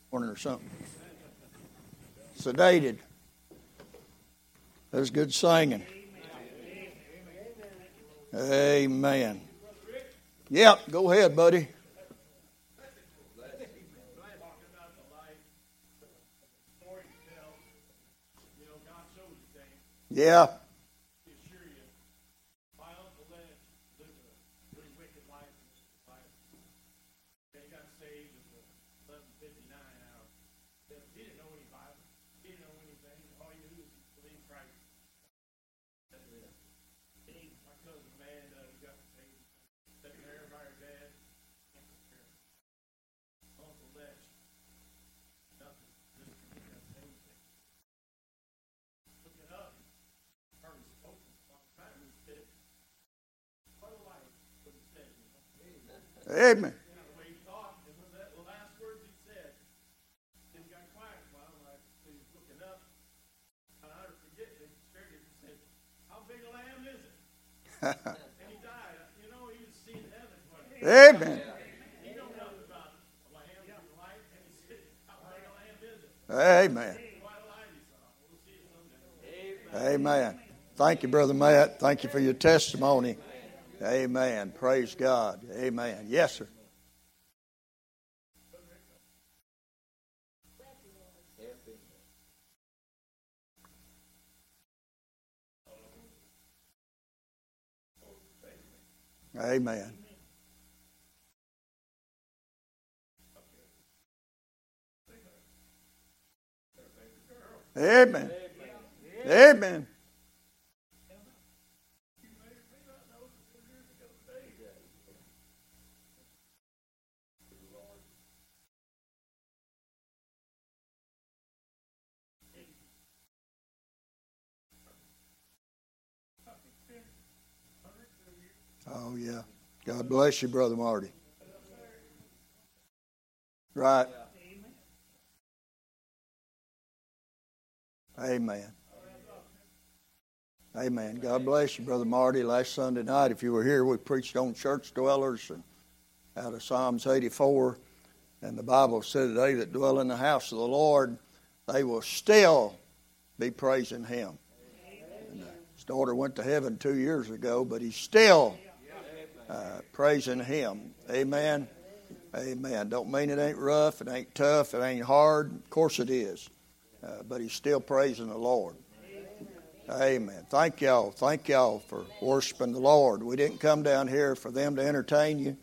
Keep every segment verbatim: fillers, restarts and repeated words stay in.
Or something. Sedated. That's good singing. Amen. Yep, go ahead, buddy. Yeah. Amen. Amen. Amen. Amen. Thank you, Brother Matt. Thank you for your testimony. Amen. Praise God. Amen. Yes, sir. Amen. Amen. Amen. Oh, yeah. God bless you, Brother Marty. Right. Amen. Amen. God bless you, Brother Marty. Last Sunday night, if you were here, we preached on church dwellers and out of Psalms eighty-four. And the Bible said, they that dwell in the house of the Lord, they will still be praising Him. And, uh, his daughter went to heaven two years ago, but he's still uh, praising Him. Amen. Amen. Don't mean it ain't rough, it ain't tough, it ain't hard. Of course it is. Uh, but he's still praising the Lord. Amen. Thank y'all. Thank y'all for worshiping the Lord. We didn't come down here for them to entertain you.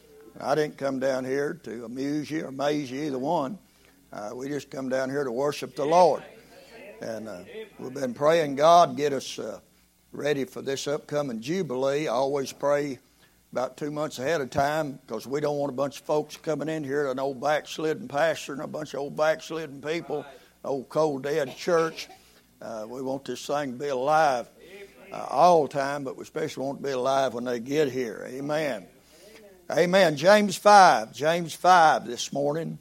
I didn't come down here to amuse you or amaze you, either one. Uh, we just come down here to worship the Lord. And uh, we've been praying God get us uh, ready for this upcoming Jubilee. I always pray about two months ahead of time because we don't want a bunch of folks coming in here, an old backslidden pastor and a bunch of old backslidden people, old cold dead church. Uh, we want this thing to be alive uh, all the time, but we especially want it to be alive when they get here. Amen. Amen. James five. James five this morning.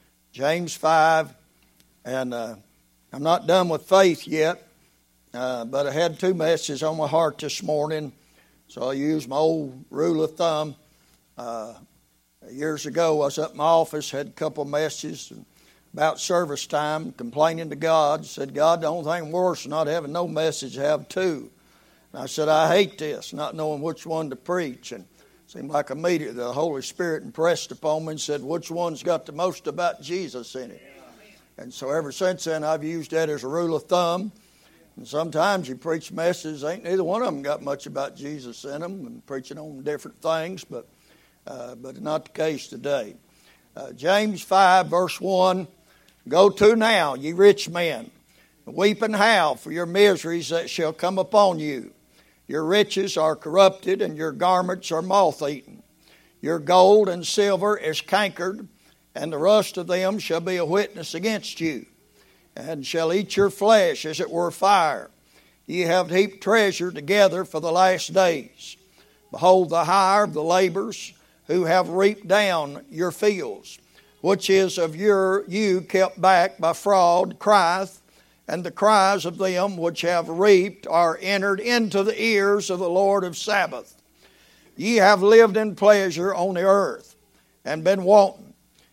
James five. And uh, I'm not done with faith yet, uh, but I had two messages on my heart this morning, so I used my old rule of thumb. Uh, years ago, I was up in my office, had a couple of messages about service time, complaining to God. Said, God, the only thing worse than not having no message, have two. And I said, I hate this, not knowing which one to preach. And it seemed like immediately the Holy Spirit impressed upon me and said, which one's got the most about Jesus in it? And so ever since then, I've used that as a rule of thumb. And sometimes you preach messages, ain't neither one of them got much about Jesus in them, and preaching on different things, but uh, but not the case today. Uh, James five, verse one, go to now, ye rich men, weep and howl for your miseries that shall come upon you. Your riches are corrupted, and your garments are moth-eaten. Your gold and silver is cankered, and the rust of them shall be a witness against you, and shall eat your flesh as it were fire. Ye have heaped treasure together for the last days. Behold, the hire of the laborers who have reaped down your fields, which is of your you kept back by fraud, crieth, and the cries of them which have reaped are entered into the ears of the Lord of Sabaoth. Ye have lived in pleasure on the earth, and been wanton.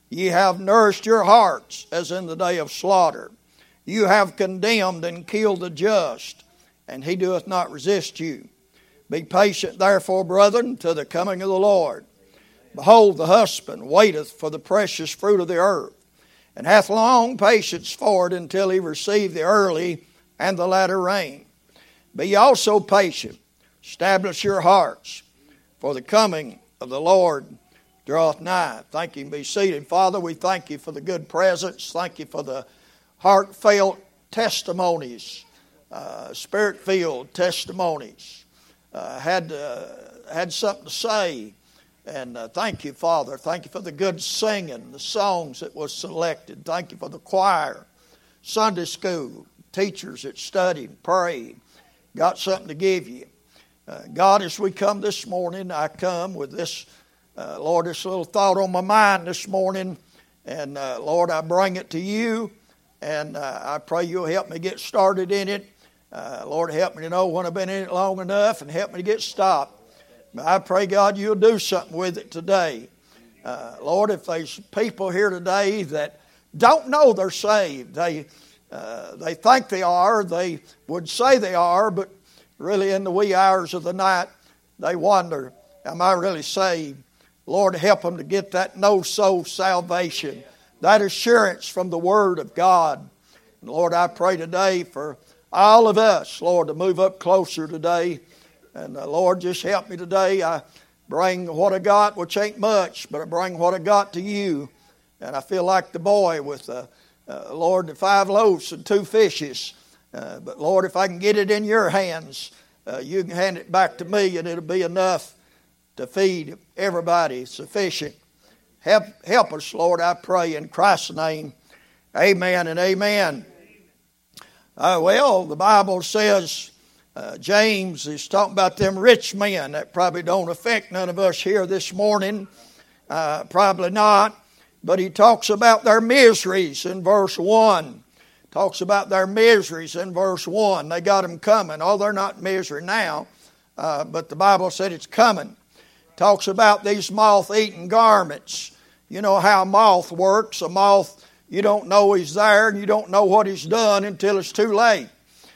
Ye have nourished your hearts as in the day of slaughter. You have condemned and killed the just, and he doeth not resist you. Be patient therefore, brethren, till the coming of the Lord. Behold, the husband waiteth for the precious fruit of the earth, and hath long patience for it until he receive the early and the latter rain. Be ye also patient, establish your hearts, for the coming of the Lord draweth nigh. Thank you, and be seated. Father, we thank you for the good presence. Thank you for the heartfelt testimonies, uh, spirit-filled testimonies. Uh, had uh, had something to say, and uh, thank you, Father. Thank you for the good singing, the songs that was selected. Thank you for the choir, Sunday school, teachers that studied, prayed, got something to give you. Uh, God, as we come this morning, I come with this, uh, Lord, this little thought on my mind this morning, and uh, Lord, I bring it to you, and uh, I pray you'll help me get started in it. Uh, Lord, help me to know when I've been in it long enough, and help me to get stopped. But I pray, God, you'll do something with it today. Uh, Lord, if there's people here today that don't know they're saved, they uh, they think they are, they would say they are, but really in the wee hours of the night, they wonder, am I really saved? Lord, help them to get that no-soul salvation, that assurance from the Word of God. And Lord, I pray today for all of us, Lord, to move up closer today. And uh, Lord, just help me today. I bring what I got, which ain't much, but I bring what I got to you. And I feel like the boy with, uh, uh, Lord, the five loaves and two fishes. Uh, but Lord, if I can get it in your hands, uh, you can hand it back to me, and it'll be enough to feed everybody sufficient. Help, help us, Lord, I pray in Christ's name. Amen and amen. Uh, well, the Bible says, uh, James is talking about them rich men. That probably don't affect none of us here this morning. Uh, probably not. But he talks about their miseries in verse one. Talks about their miseries in verse one. They got them coming. Oh, they're not in misery now, uh, but the Bible said it's coming. Talks about these moth-eaten garments. You know how a moth works. A moth, you don't know he's there, and you don't know what he's done until it's too late.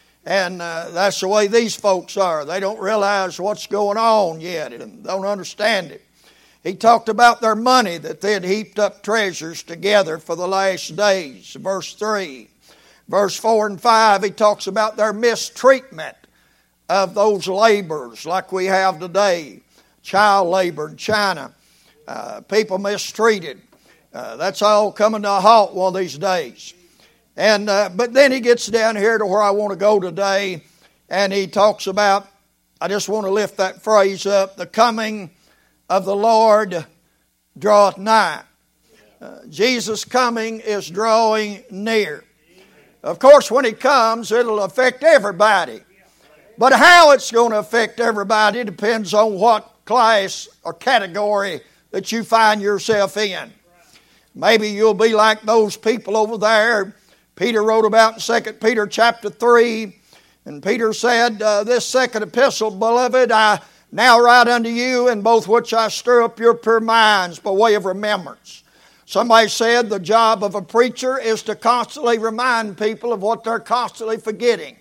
And uh, that's the way these folks are. They don't realize what's going on yet and don't understand it. He talked about their money, that they had heaped up treasures together for the last days. Verse three. Verse four and five, he talks about their mistreatment of those laborers like we have today. Child labor in China. Uh, people mistreated. Uh, that's all coming to a halt one of these days. And uh, but then he gets down here to where I want to go today, and he talks about, I just want to lift that phrase up, the coming of the Lord draweth nigh. Uh, Jesus' coming is drawing near. Of course, when he comes, it'll affect everybody. But how it's going to affect everybody depends on what class or category that you find yourself in. Maybe you'll be like those people over there Peter wrote about in Second Peter chapter three. And Peter said, uh, this second epistle, beloved, I now write unto you, in both which I stir up your pure minds by way of remembrance. Somebody said the job of a preacher is to constantly remind people of what they're constantly forgetting.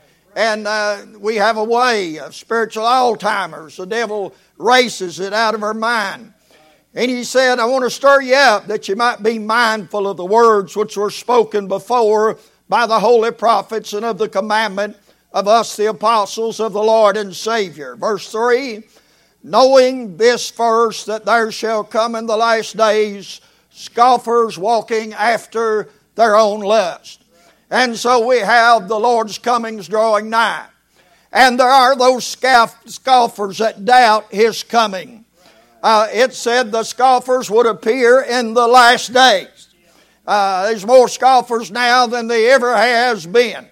And uh, we have a way of spiritual Alzheimer's. The devil races it out of our mind. And he said, I want to stir you up that you might be mindful of the words which were spoken before by the holy prophets, and of the commandment of us the apostles of the Lord and Savior. Verse three, knowing this first, that there shall come in the last days scoffers walking after their own lust. And so we have the Lord's comings drawing nigh. And there are those scoffers that doubt His coming. Uh, it said the scoffers would appear in the last days. Uh, there's more scoffers now than there ever has been.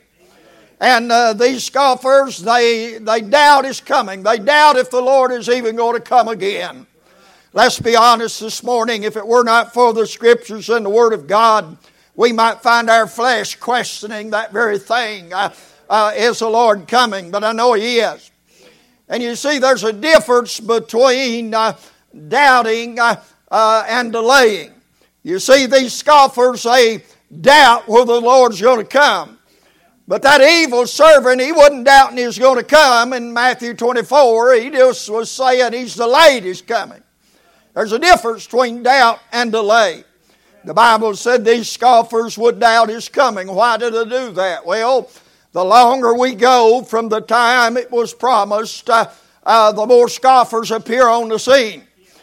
And uh, these scoffers, they, they doubt His coming. They doubt if the Lord is even going to come again. Let's be honest this morning. If it were not for the Scriptures and the Word of God, we might find our flesh questioning that very thing. Uh, uh, is the Lord coming? But I know He is. And you see, there's a difference between uh, doubting uh, uh, and delaying. You see, these scoffers, they doubt whether the Lord's going to come. But that evil servant, he wasn't doubting he was going to come in Matthew twenty-four. He just was saying he's delayed his coming. There's a difference between doubt and delay. The Bible said these scoffers would doubt his coming. Why did they do that? Well, the longer we go from the time it was promised, uh, uh, the more scoffers appear on the scene.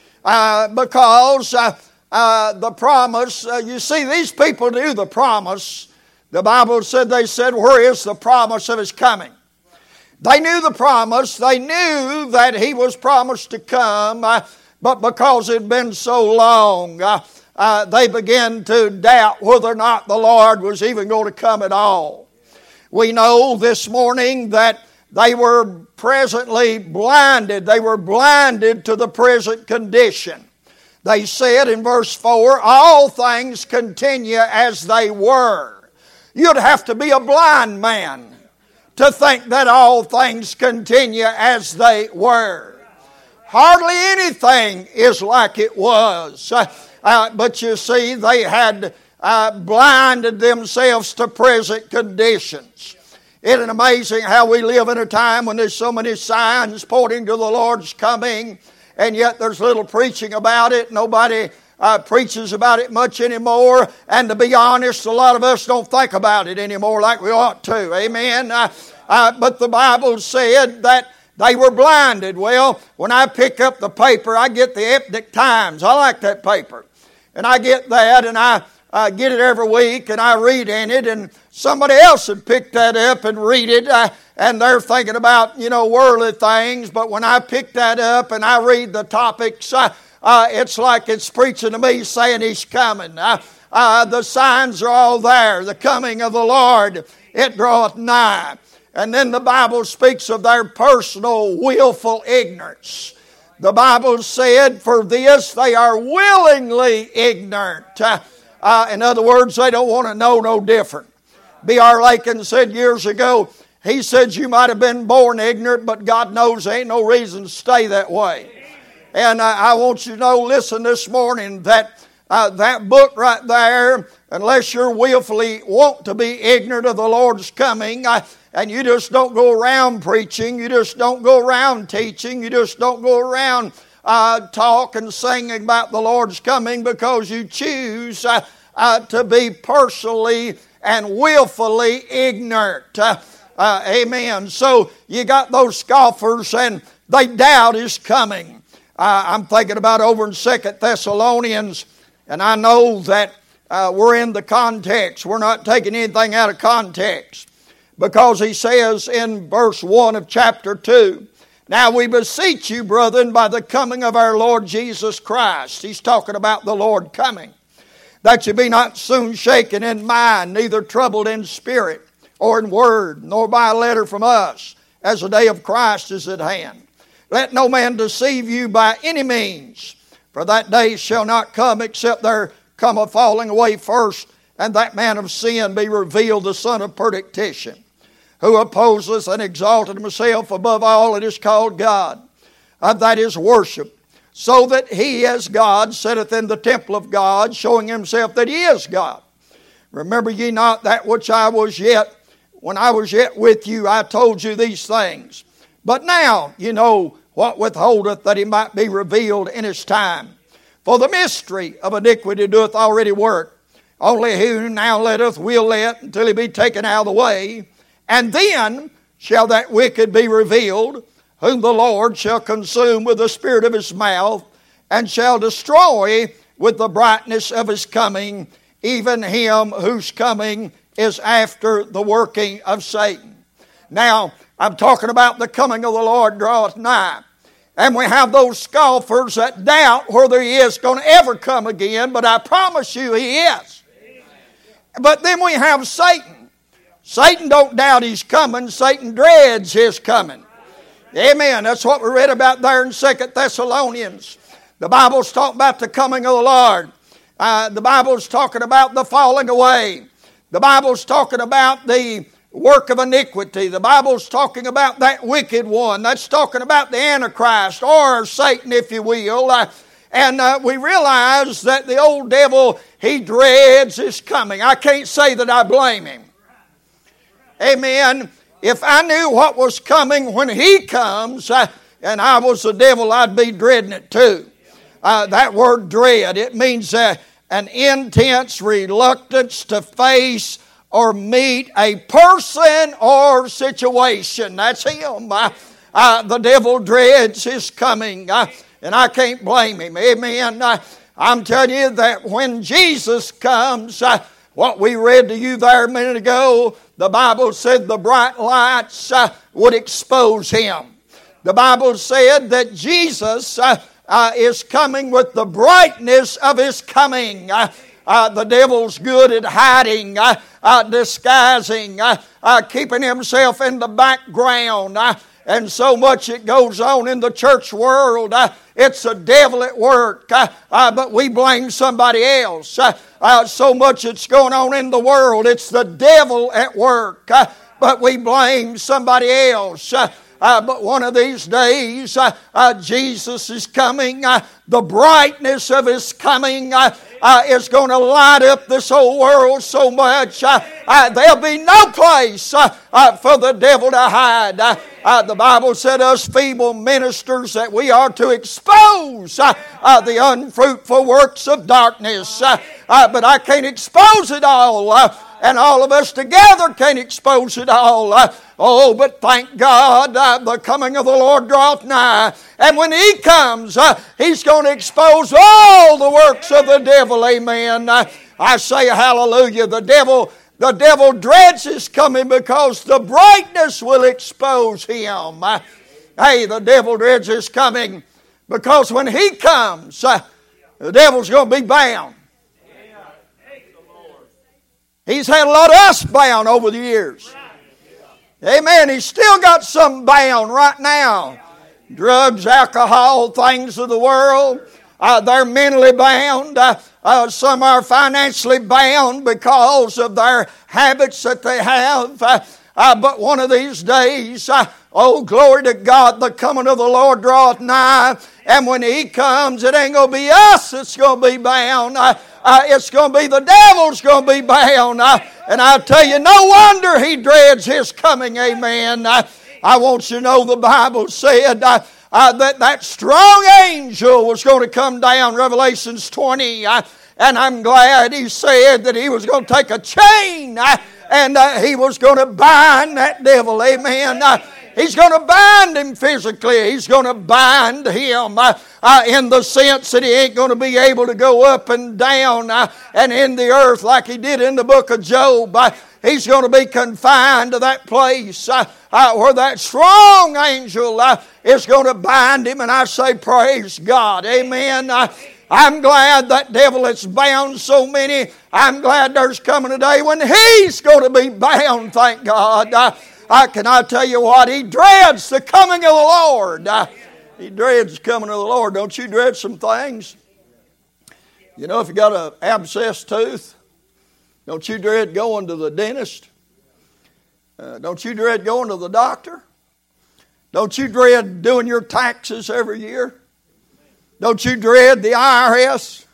Uh, because uh, uh, the promise, uh, you see, these people knew the promise. The Bible said, they said, where is the promise of his coming? They knew the promise. They knew that he was promised to come. Uh, but because it had been so long, uh, uh, they began to doubt whether or not the Lord was even going to come at all. We know this morning that they were presently blinded. They were blinded to the present condition. They said in verse four, all things continue as they were. You'd have to be a blind man to think that all things continue as they were. Hardly anything is like it was. Uh, uh, but you see, they had uh, blinded themselves to present conditions. Isn't it amazing how we live in a time when there's so many signs pointing to the Lord's coming, and yet there's little preaching about it. Nobody Uh, preaches about it much anymore, and to be honest, a lot of us don't think about it anymore like we ought to. Amen. Uh, uh, but the Bible said that they were blinded. Well, when I pick up the paper, I get the Ethnic Times. I like that paper, and I get that, and I uh, get it every week, and I read in it, and somebody else had picked that up and read it, uh, and they're thinking about, you know, worldly things. But when I pick that up and I read the topics, uh, Uh, it's like it's preaching to me saying he's coming. Uh, uh, the signs are all there. The coming of the Lord, it draweth nigh. And then the Bible speaks of their personal willful ignorance. The Bible said, for this they are willingly ignorant. Uh, uh, in other words, they don't want to know no different. B R Lakin said years ago, he said you might have been born ignorant, but God knows there ain't no reason to stay that way. And I want you to know, listen this morning, that uh, that book right there, unless you're willfully want to be ignorant of the Lord's coming, uh, and you just don't go around preaching, you just don't go around teaching, you just don't go around uh, talk and singing about the Lord's coming because you choose uh, uh, to be personally and willfully ignorant. Uh, uh, amen. So you got those scoffers and they doubt his coming. Uh, I'm thinking about over in Second Thessalonians, and I know that uh, we're in the context. We're not taking anything out of context. Because he says in verse one of chapter two, now we beseech you, brethren, by the coming of our Lord Jesus Christ. He's talking about the Lord coming. That you be not soon shaken in mind, neither troubled in spirit, or in word, nor by a letter from us, as the day of Christ is at hand. Let no man deceive you by any means, for that day shall not come except there come a falling away first, and that man of sin be revealed, the son of perdition, who opposeth and exalteth himself above all that is called God, and that is worship, so that he as God sitteth in the temple of God, showing himself that he is God. Remember ye not that which I was yet, when I was yet with you, I told you these things. But now you know what withholdeth, that he might be revealed in his time. For the mystery of iniquity doeth already work. Only he who now letteth will let until he be taken out of the way. And then shall that wicked be revealed, whom the Lord shall consume with the spirit of his mouth, and shall destroy with the brightness of his coming, even him whose coming is after the working of Satan. Now, I'm talking about the coming of the Lord draweth nigh. And we have those scoffers that doubt whether he is going to ever come again, but I promise you he is. Amen. But then we have Satan. Satan don't doubt he's coming. Satan dreads his coming. Amen. That's what we read about there in Second Thessalonians. The Bible's talking about the coming of the Lord. Uh, the Bible's talking about the falling away. The Bible's talking about the work of iniquity. The Bible's talking about that wicked one. That's talking about the Antichrist, or Satan, if you will. Uh, And uh, we realize that the old devil, he dreads his coming. I can't say that I blame him. Amen. If I knew what was coming when he comes, uh, and I was the devil, I'd be dreading it too. Uh, that word dread, it means uh, an intense reluctance to face or meet a person or situation. That's him. Uh, uh, the devil dreads his coming, uh, and I can't blame him. Amen. Uh, I'm telling you that when Jesus comes, uh, what we read to you there a minute ago, the Bible said the bright lights uh, would expose him. The Bible said that Jesus uh, uh, is coming with the brightness of his coming. Uh, uh, the devil's good at hiding, uh, uh, disguising, uh, uh, keeping himself in the background. Uh, and so much it goes on in the church world. Uh, it's the devil at work, uh, uh, but we blame somebody else. Uh, uh, so much it's going on in the world. It's the devil at work, uh, but we blame somebody else. Uh, Uh, but one of these days, uh, uh, Jesus is coming. Uh, the brightness of his coming uh, uh, is going to light up this whole world so much. Uh, uh, there'll be no place uh, uh, for the devil to hide. Uh, uh, the Bible said us feeble ministers that we are to expose uh, uh, the unfruitful works of darkness. Uh, uh, but I can't expose it all. Uh, And all of us together can't expose it all. Uh, oh, but thank God uh, the coming of the Lord draweth nigh. And when He comes, uh, He's going to expose all the works of the devil. Amen. Uh, I say hallelujah. The devil, the devil dreads His coming because the brightness will expose him. Uh, hey, the devil dreads His coming because when He comes, uh, the devil's going to be bound. He's had a lot of us bound over the years. Amen. He's still got some bound right now. Drugs, alcohol, things of the world. Uh, they're mentally bound. Uh, uh, some are financially bound because of their habits that they have. Uh, uh, but one of these days, uh, oh, glory to God, the coming of the Lord draweth nigh. And when He comes, it ain't going to be us that's going to be bound. Uh, Uh, it's going to be the devil's going to be bound. Uh, and I tell you, no wonder he dreads his coming. Amen. Uh, I want you to know the Bible said uh, uh, that that strong angel was going to come down, Revelations twenty. Uh, and I'm glad he said that he was going to take a chain uh, and uh, he was going to bind that devil. Amen. Uh, He's going to bind him physically. He's going to bind him uh, uh, in the sense that he ain't going to be able to go up and down uh, and in the earth like he did in the book of Job. Uh, he's going to be confined to that place uh, uh, where that strong angel uh, is going to bind him. And I say, praise God. Amen. Uh, I'm glad that devil that's bound so many. I'm glad there's coming a day when he's going to be bound, thank God. Uh, Uh, can I tell you what? He dreads the coming of the Lord. Uh, he dreads the coming of the Lord. Don't you dread some things? You know, if you got an abscessed tooth, don't you dread going to the dentist? Uh, don't you dread going to the doctor? Don't you dread doing your taxes every year? Don't you dread the I R S?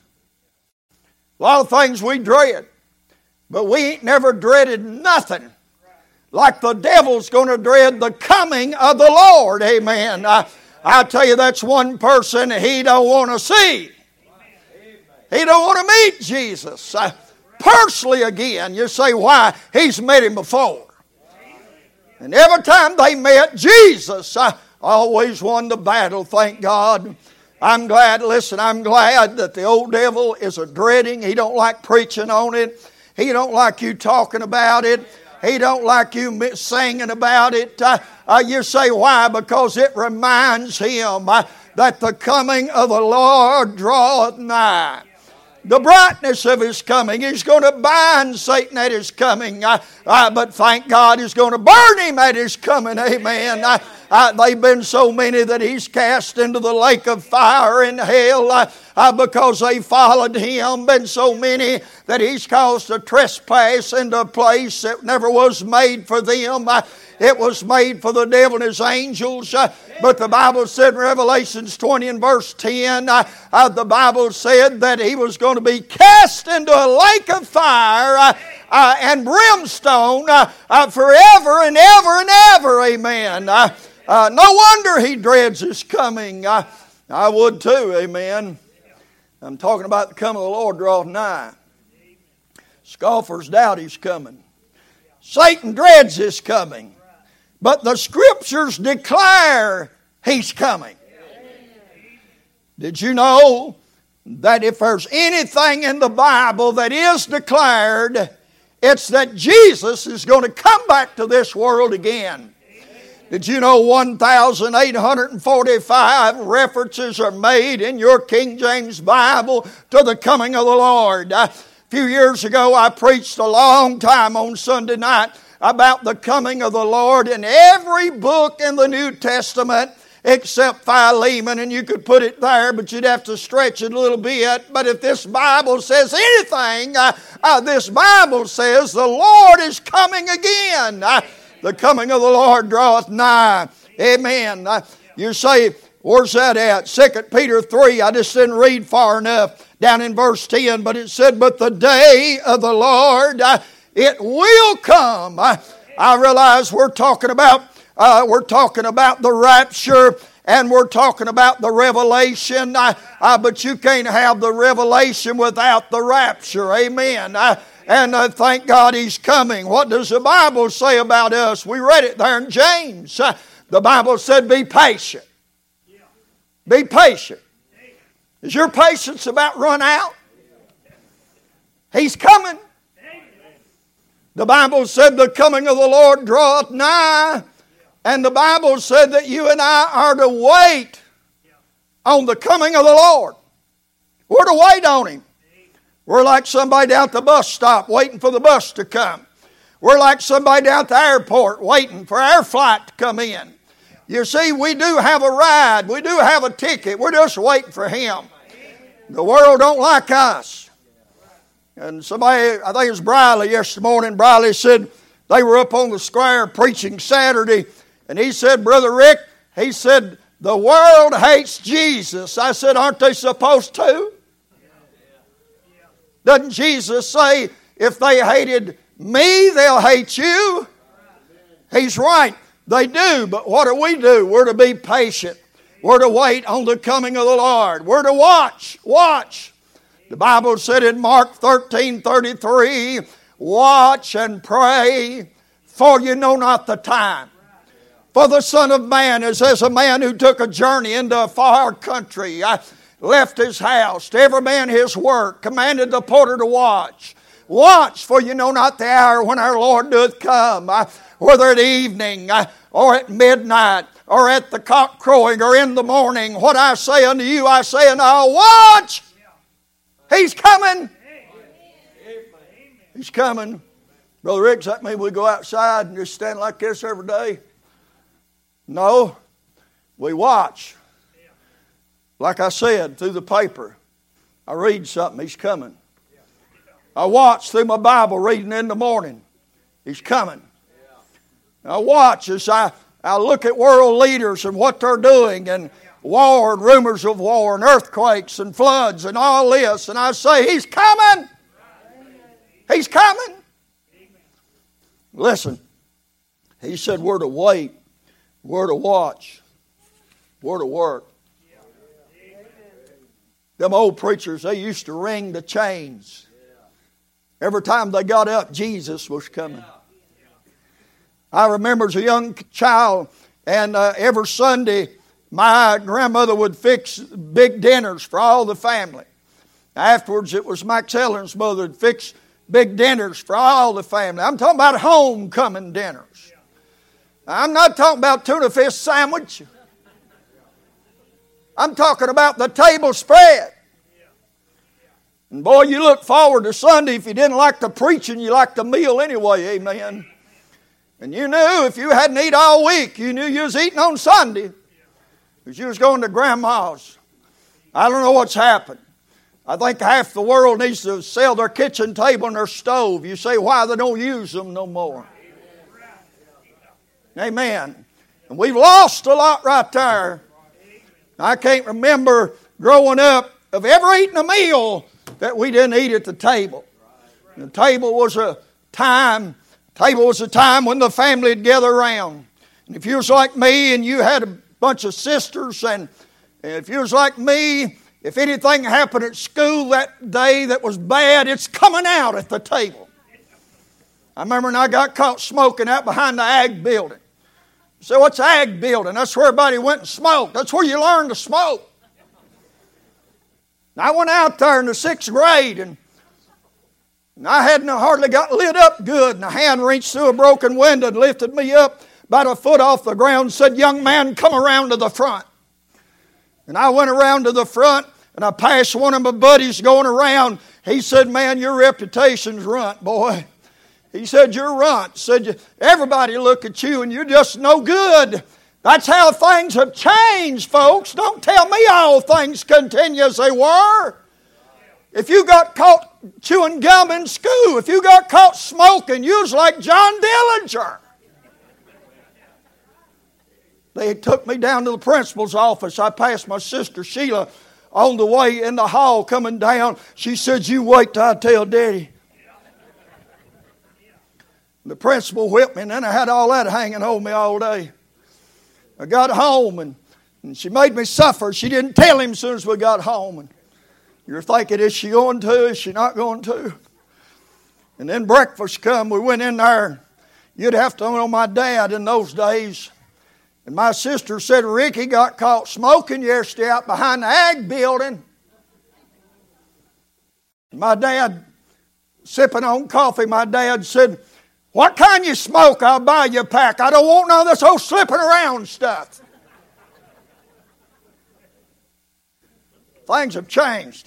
A lot of things we dread. But we ain't never dreaded nothing like the devil's going to dread the coming of the Lord. Amen. I, I tell you, that's one person he don't want to see. He don't want to meet Jesus. Uh, personally again, you say, why? He's met him before. And every time they met Jesus, I always won the battle, thank God. I'm glad, listen, I'm glad that the old devil is a dreading. He don't like preaching on it. He don't like you talking about it. He don't like you singing about it. Uh, uh, you say, why? Because it reminds him uh, that the coming of the Lord draweth nigh. The brightness of His coming. He's going to bind Satan at His coming. Uh, uh, but thank God He's going to burn him at His coming. Amen. Uh, uh, they've been so many that He's cast into the lake of fire in hell uh, uh, because they followed Him. Been so many that He's caused to trespass into a place that never was made for them. Uh, It was made for the devil and his angels. Uh, but the Bible said in Revelations twenty and verse ten, uh, uh, the Bible said that he was going to be cast into a lake of fire uh, uh, and brimstone uh, uh, forever and ever and ever. Amen. Uh, uh, no wonder he dreads his coming. Uh, I would too. Amen. I'm talking about the coming of the Lord draweth nigh. Scoffers doubt He's coming. Satan dreads His coming. But the Scriptures declare He's coming. Did you know that if there's anything in the Bible that is declared, it's that Jesus is going to come back to this world again? Did you know one thousand eight hundred forty-five references are made in your King James Bible to the coming of the Lord? A few years ago I preached a long time on Sunday night about the coming of the Lord in every book in the New Testament except Philemon, and you could put it there, but you'd have to stretch it a little bit. But if this Bible says anything, uh, uh, this Bible says the Lord is coming again. Uh, the coming of the Lord draweth nigh. Amen. Uh, you say, where's that at? Second Peter three, I just didn't read far enough down in verse ten, but it said, but the day of the Lord, uh, it will come. I, I realize we're talking about uh, we're talking about the rapture, and we're talking about the revelation. Uh, uh, but you can't have the revelation without the rapture. Amen. Uh, and uh, thank God He's coming. What does the Bible say about us? We read it there in James. Uh, the Bible said, "Be patient. Be patient." Is your patience about run out? He's coming. The Bible said the coming of the Lord draweth nigh. And the Bible said that you and I are to wait on the coming of the Lord. We're to wait on Him. We're like somebody down at the bus stop waiting for the bus to come. We're like somebody down at the airport waiting for our flight to come in. You see, we do have a ride. We do have a ticket. We're just waiting for Him. The world don't like us. And somebody, I think it was Briley yesterday morning, Briley said they were up on the square preaching Saturday, and he said, Brother Rick, he said, the world hates Jesus. I said, aren't they supposed to? Doesn't Jesus say, if they hated me, they'll hate you? He's right. They do, but what do we do? We're to be patient. We're to wait on the coming of the Lord. We're to watch, watch. The Bible said in Mark thirteen thirty-three, watch and pray, for you know not the time. For the Son of Man is as a man who took a journey into a far country, I left his house, to every man his work, commanded the porter to watch. Watch, for you know not the hour when our Lord doth come, uh, whether at evening, uh, or at midnight, or at the cock crowing, or in the morning. What I say unto you, I say unto all, watch! He's coming. He's coming. Brother Rick, does that mean we go outside and just stand like this every day? No. We watch. Like I said, through the paper, I read something. He's coming. I watch through my Bible reading in the morning. He's coming. I watch as I, I look at world leaders and what they're doing, and war and rumors of war and earthquakes and floods and all this, and I say, He's coming. He's coming. Listen, He said we're to wait, we're to watch, we're to work. Them old preachers, they used to ring the chains. Every time they got up, Jesus was coming. I remember as a young child, and uh, every Sunday, my grandmother would fix big dinners for all the family. Afterwards, it was Max Ellen's mother would fix big dinners for all the family. I'm talking about homecoming dinners. I'm not talking about tuna fish sandwich. I'm talking about the table spread. And boy, you look forward to Sunday. If you didn't like the preaching, you liked the meal anyway, amen. And you knew if you hadn't eaten all week, you knew you was eating on Sunday. Because you was going to grandma's. I don't know what's happened. I think half the world needs to sell their kitchen table and their stove. You say why they don't use them no more. Amen. And we've lost a lot right there. I can't remember growing up of ever eating a meal that we didn't eat at the table. The table was a time, table was a time when the family would gather around. And if you was like me and you had a bunch of sisters, and if you was like me, if anything happened at school that day that was bad, it's coming out at the table. I remember when I got caught smoking out behind the ag building. So what's ag building? That's where everybody went and smoked. That's where you learn to smoke. And I went out there in the sixth grade, and, and I hadn't hardly got lit up good, and a hand reached through a broken window and lifted me up about a foot off the ground and said, "Young man, come around to the front." And I went around to the front, and I passed one of my buddies going around. He said, "Man, your reputation's runt, boy." He said, "You're runt." Said, "Everybody look at you and you're just no good." That's how things have changed, folks. Don't tell me all things continue as they were. If you got caught chewing gum in school, if you got caught smoking, you was like John Dillinger. They took me down to the principal's office. I passed my sister Sheila on the way in the hall coming down. She said, "You wait till I tell Daddy." The principal whipped me, and then I had all that hanging over me all day. I got home, and, and she made me suffer. She didn't tell him as soon as we got home. And you're thinking, is she going to? Is she not going to? And then breakfast come. We went in there. You'd have to know my dad in those days. And my sister said, "Ricky got caught smoking yesterday out behind the ag building." My dad, sipping on coffee, my dad said, "What kind you smoke? I'll buy you a pack. I don't want none of this whole slipping around stuff." Things have changed.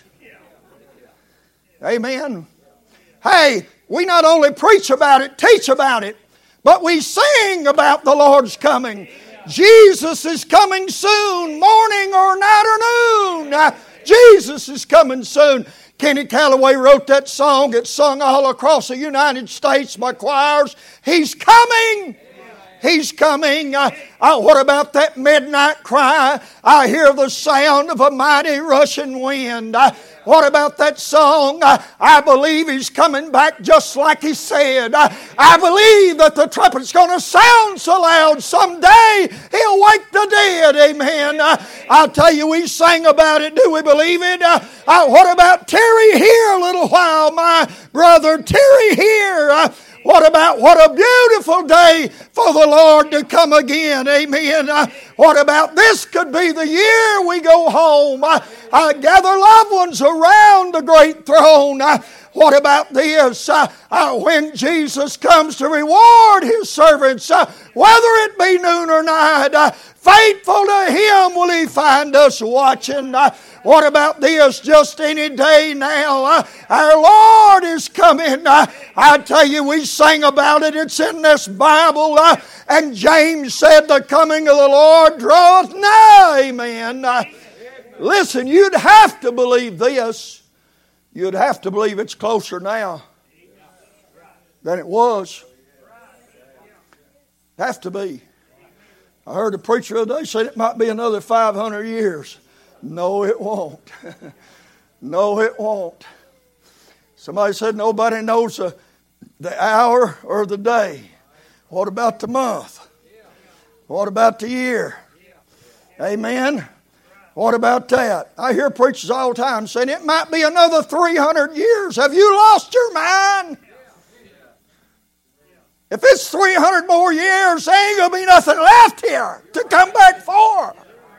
Amen. Hey, we not only preach about it, teach about it, but we sing about the Lord's coming. Jesus is coming soon, morning or night or noon. Uh, Jesus is coming soon. Kenny Calloway wrote that song. It's sung all across the United States by choirs. He's coming. He's coming. Uh, uh, what about that midnight cry? I hear the sound of a mighty rushing wind. Uh, what about that song? Uh, I believe He's coming back just like He said. Uh, I believe that the trumpet's going to sound so loud someday He'll wake the dead. Amen. Uh, I'll tell you, we sang about it. Do we believe it? Uh, uh, what about tarry here a little while, my brother? Tarry here. Uh, What about what a beautiful day for the Lord to come again. Amen. Uh, what about this could be the year we go home. Uh, uh, gather loved ones around the great throne. Uh, what about this? Uh, uh, when Jesus comes to reward His servants, uh, whether it be noon or night, uh, faithful to Him will He find us watching. Uh, What about this? Just any day now, uh, our Lord is coming. Uh, I tell you, we sang about it. It's in this Bible. Uh, and James said, "The coming of the Lord draweth nigh." Amen. Uh, listen, you'd have to believe this. You'd have to believe it's closer now than it was. Have to be. I heard a preacher the other day said it might be another five hundred years. No, it won't. No, it won't. Somebody said nobody knows the, the hour or the day. What about the month? What about the year? Amen. What about that? I hear preachers all the time saying it might be another three hundred years. Have you lost your mind? If it's three hundred more years, there ain't going to be nothing left here to come back for.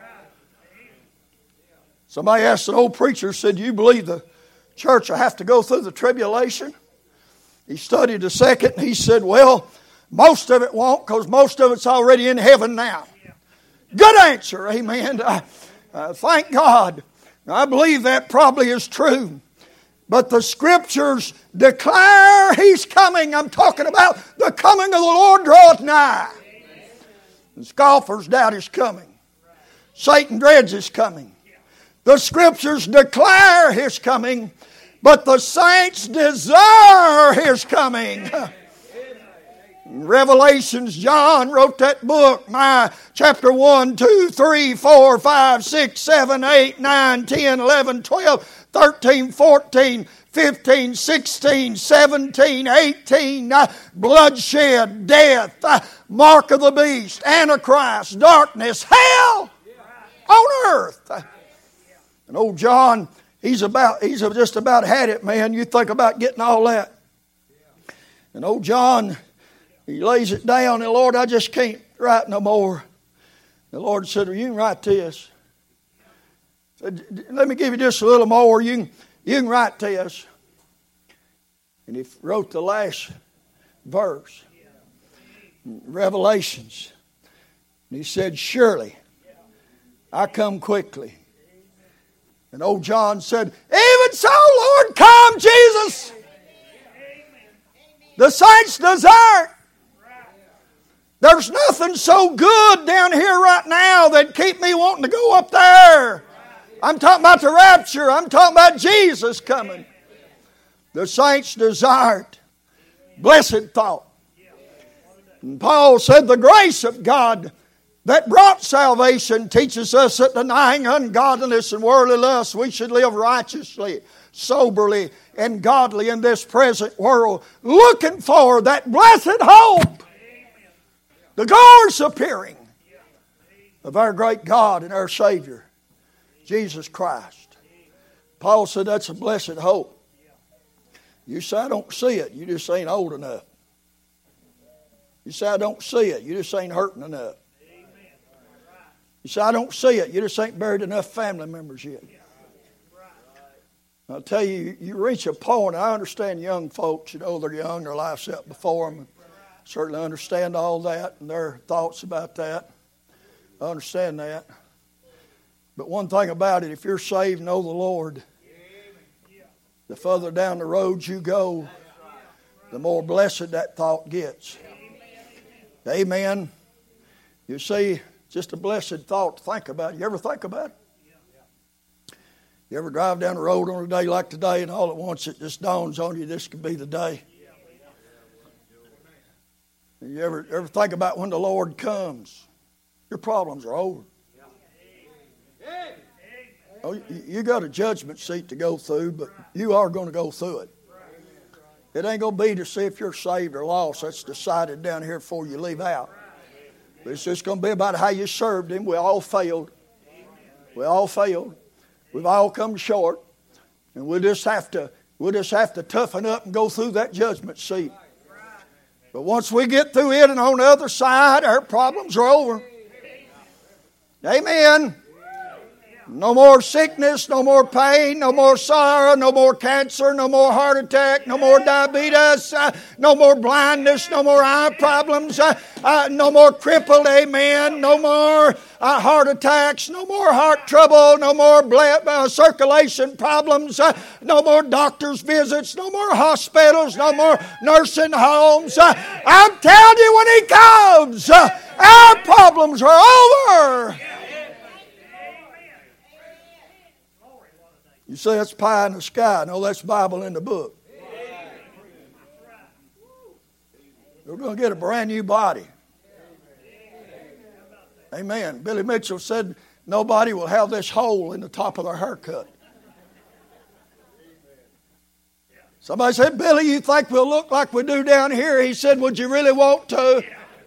Somebody asked an old preacher, said, "Do you believe the church will have to go through the tribulation?" He studied a second and he said, "Well, most of it won't, because most of it's already in heaven now." Good answer, amen. Uh, uh, thank God. I believe that probably is true. But the Scriptures declare He's coming. I'm talking about the coming of the Lord draweth nigh. The scoffers doubt His coming. Satan dreads His coming. The Scriptures declare His coming, but the saints desire His coming. Revelations, John wrote that book, my chapter one, two, three, four, five, six, seven, eight, nine, ten, eleven, twelve, thirteen, fourteen, fifteen, sixteen, seventeen, eighteen, uh, bloodshed, death, uh, mark of the beast, Antichrist, darkness, hell on earth. And old John, he's about, he's just about had it, man. You think about getting all that. And old John, he lays it down, and Lord, I just can't write no more. The Lord said, well, you can write this. Said, let me give you just a little more. You can, you can write this. And he wrote the last verse, Revelations. And he said, surely I come quickly. And old John said, even so, Lord, come, Jesus. The saints desert. There's nothing so good down here right now that keep me wanting to go up there. I'm talking about the rapture. I'm talking about Jesus coming. The saints desired. Blessed thought. And Paul said the grace of God that brought salvation teaches us that denying ungodliness and worldly lust, we should live righteously, soberly, and godly in this present world, looking for that blessed hope, the glorious appearing of our great God and our Savior, Jesus Christ. Paul said that's a blessed hope. You say, I don't see it. You just ain't old enough. You say, I don't see it. You just ain't hurting enough. You say, I don't see it. You just ain't buried enough family members yet. I'll tell you, you reach a point. I understand young folks, you know, they're young, their life's up before them. Certainly understand all that and their thoughts about that. I understand that. But one thing about it, if you're saved, know the Lord, the further down the road you go, the more blessed that thought gets. Amen. You see, just a blessed thought to think about. You ever think about it? You ever drive down the road on a day like today and all at once it just dawns on you this could be the day? You ever, ever think about when the Lord comes, your problems are over. Oh, you, you got a judgment seat to go through, but you are going to go through it. It ain't going to be to see if you're saved or lost. That's decided down here before you leave out. But it's just going to be about how you served Him. We all failed. We all failed. We've all come short. And we'll just have to, we'll just have to toughen up and go through that judgment seat. But once we get through it and on the other side, our problems are over. Amen. No more sickness, no more pain, no more sorrow, no more cancer, no more heart attack, no more diabetes, uh, no more blindness, no more eye problems, uh, uh, no more crippled, amen, no more uh, heart attacks, no more heart trouble, no more blood, uh, circulation problems, uh, no more doctor's visits, no more hospitals, no more nursing homes. Uh, I'm telling you, when He comes, uh, our problems are over. You say that's pie in the sky. No, that's Bible in the book. We're going to get a brand new body. Amen. Billy Mitchell said nobody will have this hole in the top of their haircut. Somebody said, Billy, you think we'll look like we do down here? He said, would you really want to?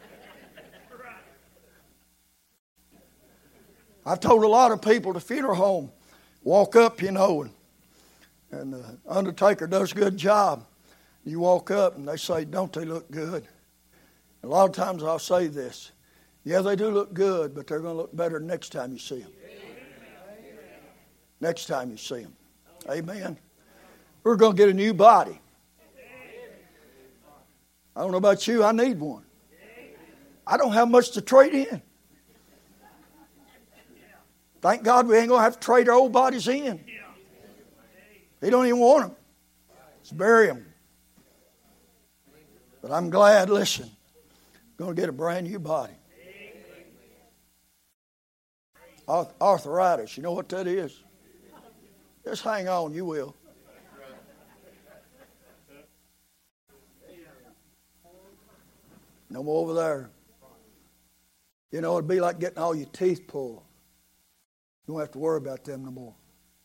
I've told a lot of people to funeral home. Walk up, you know, and, and the undertaker does a good job. You walk up and they say, don't they look good? A lot of times I'll say this. Yeah, they do look good, but they're going to look better next time you see them. Next time you see them. Amen. We're going to get a new body. I don't know about you, I need one. I don't have much to trade in. Thank God we ain't going to have to trade our old bodies in. He don't even want them. Let's bury them. But I'm glad, listen, I'm going to get a brand new body. Arthritis, you know what that is? Just hang on, you will. No more over there. You know, it'd be like getting all your teeth pulled. You don't have to worry about them no more.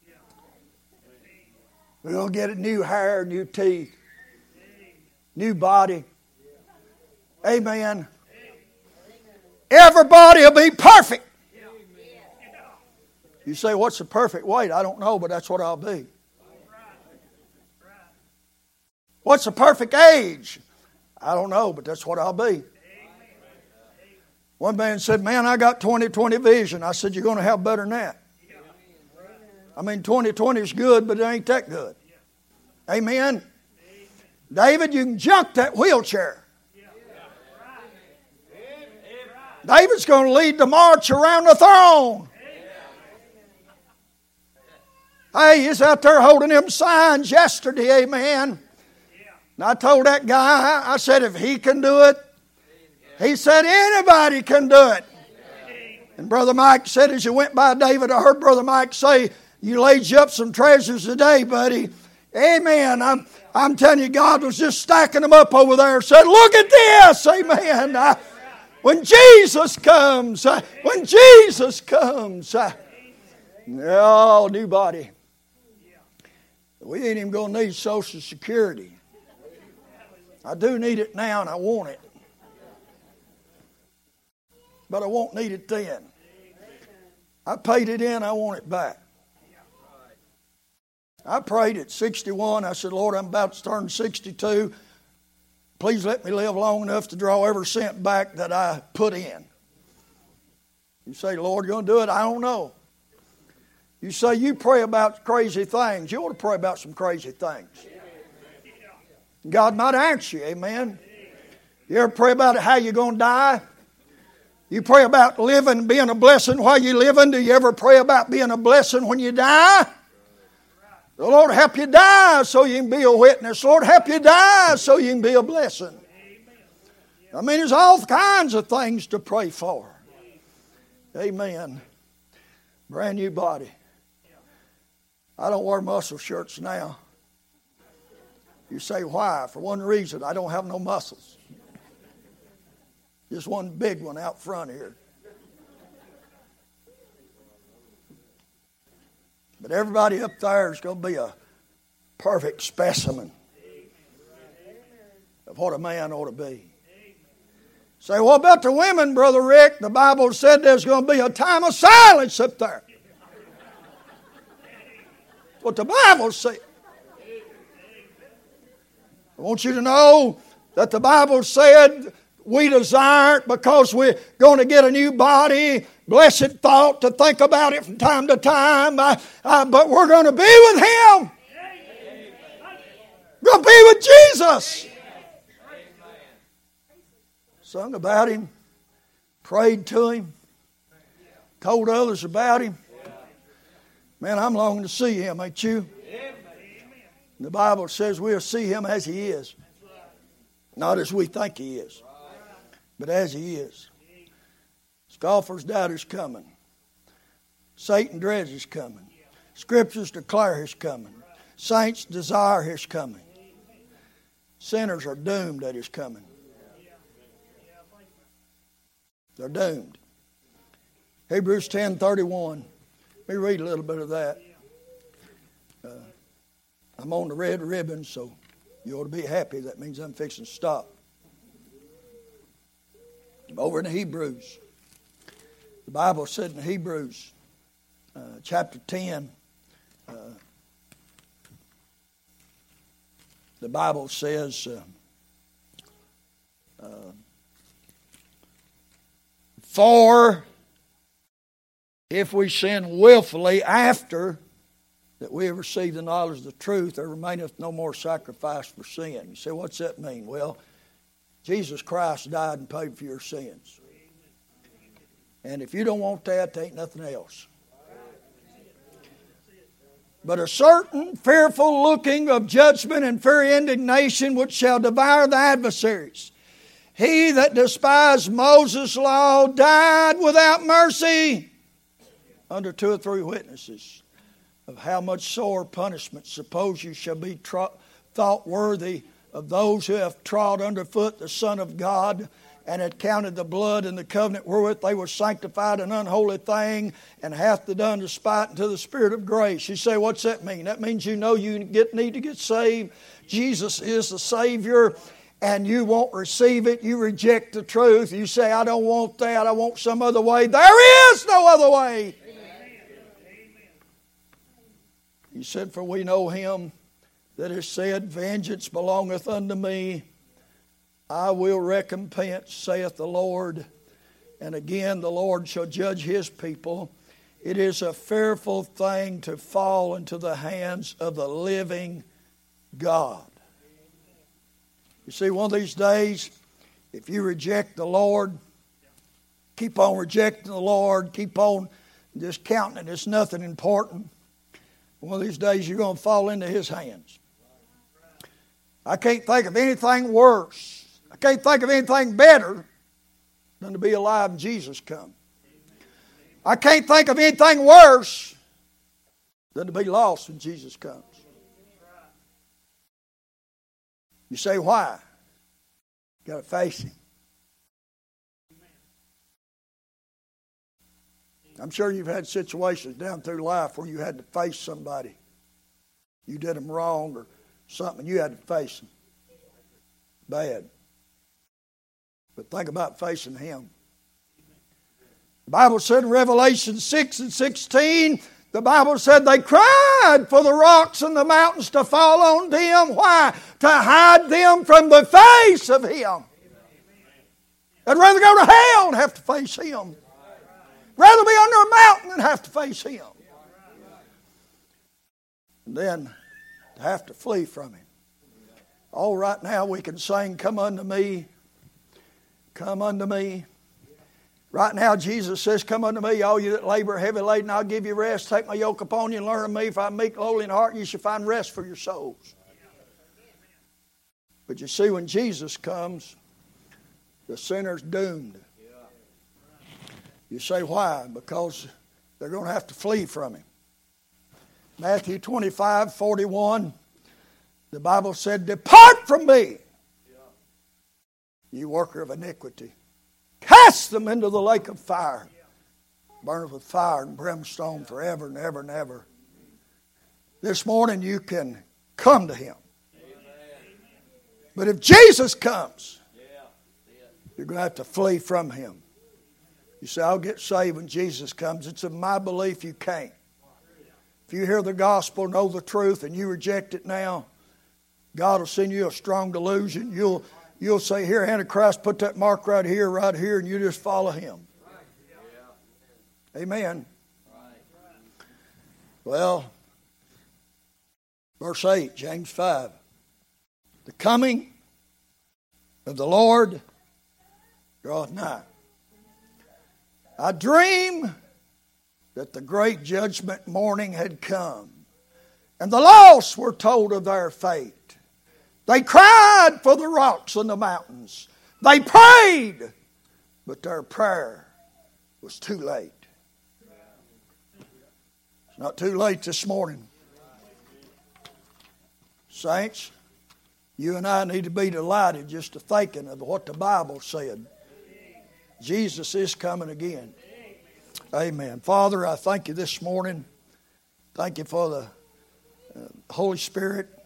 We're going to get a new hair, new teeth, new body. Amen. Everybody will be perfect. You say, what's the perfect weight? I don't know, but that's what I'll be. What's the perfect age? I don't know, but that's what I'll be. One man said, man, I got twenty twenty vision. I said, you're going to have better than that. I mean, twenty twenty is good, but it ain't that good. Amen? David, you can junk that wheelchair. David's going to lead the march around the throne. Hey, he's out there holding them signs yesterday, amen. And I told that guy, I said, if he can do it, he said, anybody can do it. And Brother Mike said, as you went by David, I heard Brother Mike say, you laid you up some treasures today, buddy. Amen. I'm, I'm telling you, God was just stacking them up over there. Said, look at this. Amen. I, when Jesus comes, I, when Jesus comes, I, oh, new body. We ain't even going to need Social Security. I do need it now and I want it. But I won't need it then. I paid it in, I want it back. I prayed at sixty-one. I said, Lord, I'm about to turn sixty-two. Please let me live long enough to draw every cent back that I put in. You say, Lord, you're going to do it? I don't know. You say you pray about crazy things. You ought to pray about some crazy things. God might answer you, amen. You ever pray about how you're going to die? You pray about living, being a blessing while you're living. Do you ever pray about being a blessing when you die? The Lord help you die so you can be a witness. Lord help you die so you can be a blessing. I mean, there's all kinds of things to pray for. Amen. Brand new body. I don't wear muscle shirts now. You say, why? For one reason, I don't have no muscles. Just one big one out front here. But everybody up there is going to be a perfect specimen of what a man ought to be. Say, what about the women, Brother Rick? The Bible said there's going to be a time of silence up there. That's what the Bible said. I want you to know that the Bible said we desire it because we're going to get a new body. Blessed thought to think about it from time to time. Uh, uh, but we're going to be with Him. We're going to be with Jesus. Sung about Him. Prayed to Him. Told others about Him. Man, I'm longing to see Him, ain't you? The Bible says we'll see Him as He is. Not as we think He is, but as He is. Scoffers' doubters coming. Satan dreads His coming. Scriptures declare His coming. Saints desire His coming. Sinners are doomed at His coming. They're doomed. Hebrews ten thirty-one. Let me read a little bit of that. Uh, I'm on the red ribbon, so you ought to be happy. That means I'm fixing to stop. Over in Hebrews. The Bible said in Hebrews uh, chapter ten, uh, the Bible says, uh, uh, for if we sin willfully after that we have received the knowledge of the truth, there remaineth no more sacrifice for sin. You say, what's that mean? Well, Jesus Christ died and paid for your sins. And if you don't want that, there ain't nothing else. But a certain fearful looking of judgment and fiery indignation which shall devour the adversaries. He that despised Moses' law died without mercy under two or three witnesses. Of how much sore punishment suppose you shall be tro- thought worthy of those who have trod underfoot the Son of God and had counted the blood and the covenant wherewith they were sanctified an unholy thing, and hath done despite unto the Spirit of grace. You say, what's that mean? That means you know you get, need to get saved. Jesus is the Savior, and you won't receive it. You reject the truth. You say, I don't want that. I want some other way. There is no other way. He said, for we know him that has said, vengeance belongeth unto me. I will recompense, saith the Lord. And again, the Lord shall judge his people. It is a fearful thing to fall into the hands of the living God. You see, one of these days, if you reject the Lord, keep on rejecting the Lord, keep on just counting it as nothing important, one of these days you're going to fall into his hands. I can't think of anything worse. I can't think of anything better than to be alive when Jesus comes. I can't think of anything worse than to be lost when Jesus comes. You say, why? You got to face him. I'm sure you've had situations down through life where you had to face somebody. You did them wrong or something, you had to face them. Bad. But think about facing him. The Bible said in Revelation six and sixteen, the Bible said they cried for the rocks and the mountains to fall on them. Why? To hide them from the face of him. I'd rather go to hell than have to face him. Rather be under a mountain than have to face him. And then to have to flee from him. Oh, right now we can sing, come unto me, come unto me. Right now Jesus says, come unto me, all you that labor heavy laden, I'll give you rest. Take my yoke upon you and learn of me, for I am meek, lowly in heart, you shall find rest for your souls. But you see, when Jesus comes, the sinner's doomed. You say, why? Because they're going to have to flee from him. Matthew twenty-five, forty-one, the Bible said, depart from me, you worker of iniquity. Cast them into the lake of fire. Burneth with fire and brimstone forever and ever and ever. This morning you can come to him. But if Jesus comes, you're going to have to flee from him. You say, I'll get saved when Jesus comes. It's in my belief you can't. If you hear the gospel, know the truth, and you reject it now, God will send you a strong delusion. You'll You'll say, here, Antichrist, put that mark right here, right here, and you just follow him. Amen. Well, verse eight, James five. The coming of the Lord draweth nigh. I dream that the great judgment morning had come, and the lost were told of their fate. They cried for the rocks and the mountains. They prayed, but their prayer was too late. It's not too late this morning. Saints, you and I need to be delighted just to thinking of what the Bible said. Jesus is coming again. Amen. Father, I thank you this morning. Thank you for the uh, Holy Spirit.